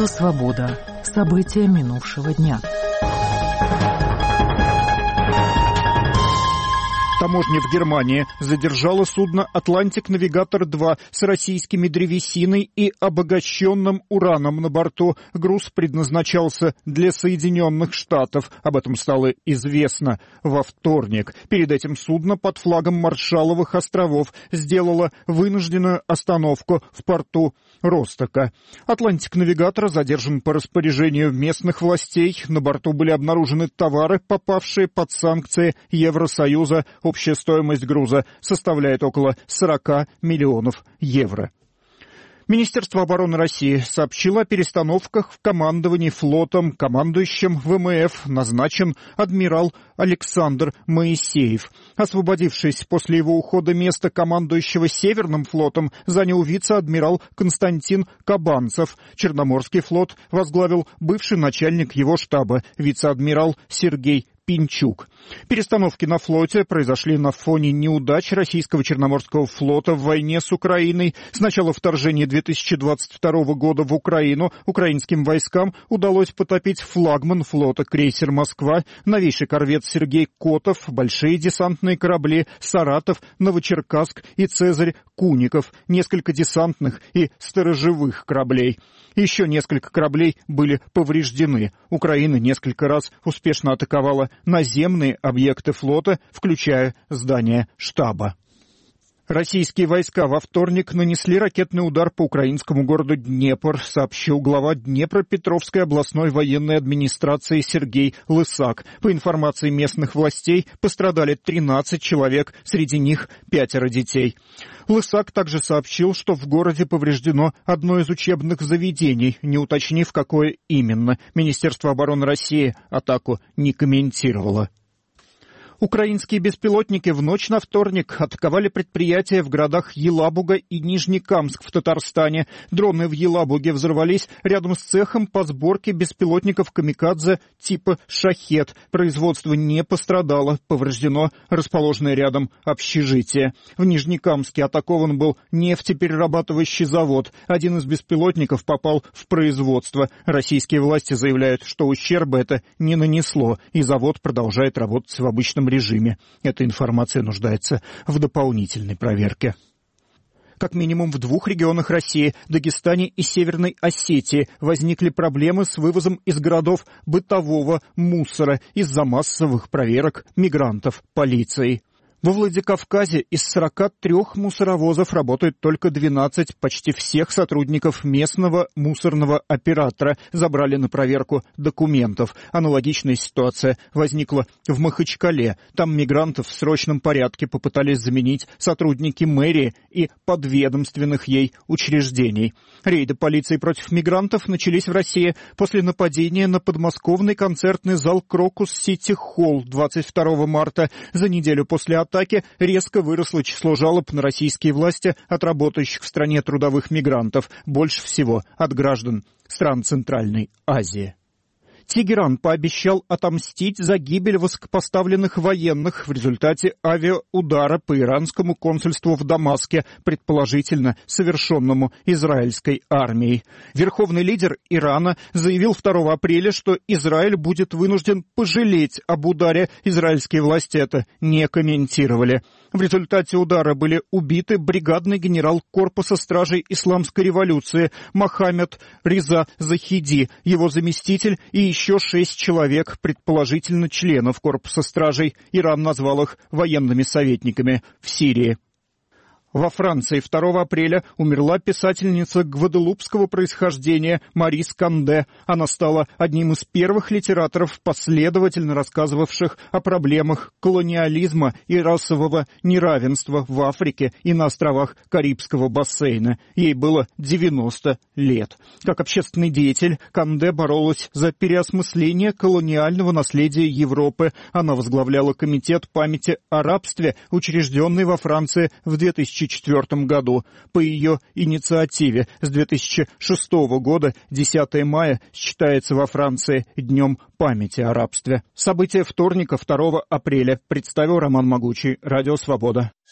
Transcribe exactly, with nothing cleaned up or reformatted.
Радио «Свобода». События минувшего дня. Таможня в Германии задержала судно «Атлантик-Навигатор-два» с российскими древесиной и обогащенным ураном на борту. Груз предназначался для Соединенных Штатов. Об этом стало известно во вторник. Перед этим судно под флагом Маршалловых островов сделало вынужденную остановку в порту Ростока. «Атлантик-Навигатор» задержан по распоряжению местных властей. На борту были обнаружены товары, попавшие под санкции Евросоюза. Общая стоимость груза составляет около сорок миллионов евро. Министерство обороны России сообщило о перестановках в командовании флотом. Командующим ВМФ назначен адмирал Александр Моисеев. Освободившись после его ухода место командующего Северным флотом, занял вице-адмирал Константин Кабанцев. Черноморский флот возглавил бывший начальник его штаба, вице-адмирал Сергей Пинчук. Перестановки на флоте произошли на фоне неудач российского Черноморского флота в войне с Украиной. С начала вторжения две тысячи двадцать второго года в Украину украинским войскам удалось потопить флагман флота крейсер «Москва», новейший корвет «Сергей Котов», большие десантные корабли «Саратов», «Новочеркасск» и «Цезарь Куников», несколько десантных и сторожевых кораблей. Еще несколько кораблей были повреждены. Украина несколько раз успешно атаковала наземные объекты флота, включая здание штаба. Российские войска во вторник нанесли ракетный удар по украинскому городу Днепр, сообщил глава Днепропетровской областной военной администрации Сергей Лысак. По информации местных властей, пострадали тринадцать человек, среди них пятеро детей. Лысак также сообщил, что в городе повреждено одно из учебных заведений, не уточнив, какое именно. Министерство обороны России атаку не комментировало. Украинские беспилотники в ночь на вторник атаковали предприятия в городах Елабуга и Нижнекамск в Татарстане. Дроны в Елабуге взорвались рядом с цехом по сборке беспилотников «Камикадзе» типа «Шахед». Производство не пострадало, повреждено расположенное рядом общежитие. В Нижнекамске атакован был нефтеперерабатывающий завод. Один из беспилотников попал в производство. Российские власти заявляют, что ущерба это не нанесло, и завод продолжает работать в обычном режиме. Эта информация нуждается в дополнительной проверке. Как минимум в двух регионах России, Дагестане и Северной Осетии, возникли проблемы с вывозом из городов бытового мусора из-за массовых проверок мигрантов полицией. Во Владикавказе из сорока трёх мусоровозов работают только двенадцать. Почти всех сотрудников местного мусорного оператора забрали на проверку документов. Аналогичная ситуация возникла в Махачкале. Там мигрантов в срочном порядке попытались заменить сотрудники мэрии и подведомственных ей учреждений. Рейды полиции против мигрантов начались в России после нападения на подмосковный концертный зал «Крокус Сити Холл» двадцать второго марта. За неделю после атаки атаке резко выросло число жалоб на российские власти от работающих в стране трудовых мигрантов, больше всего от граждан стран Центральной Азии. Тегеран пообещал отомстить за гибель высокопоставленных военных в результате авиаудара по иранскому консульству в Дамаске, предположительно совершенному израильской армией. Верховный лидер Ирана заявил второго апреля, что Израиль будет вынужден пожалеть об ударе. Израильские власти это не комментировали. В результате удара были убиты бригадный генерал корпуса стражей исламской революции Мохаммед Риза Захиди, его заместитель и еще шесть человек, предположительно членов корпуса стражей. Иран назвал их военными советниками в Сирии. Во Франции второго апреля умерла писательница гваделупского происхождения Марис Канде. Она стала одним из первых литераторов, последовательно рассказывавших о проблемах колониализма и расового неравенства в Африке и на островах Карибского бассейна. Ей было девяносто лет. Как общественный деятель, Канде боролась за переосмысление колониального наследия Европы. Она возглавляла комитет памяти о рабстве, учрежденный во Франции в две тысячи четвёртом году. По ее инициативе с две тысячи шестого года десятого мая считается во Франции Днем памяти о рабстве. События вторника, второго апреля, представил Роман Могучий, Радио Свобода.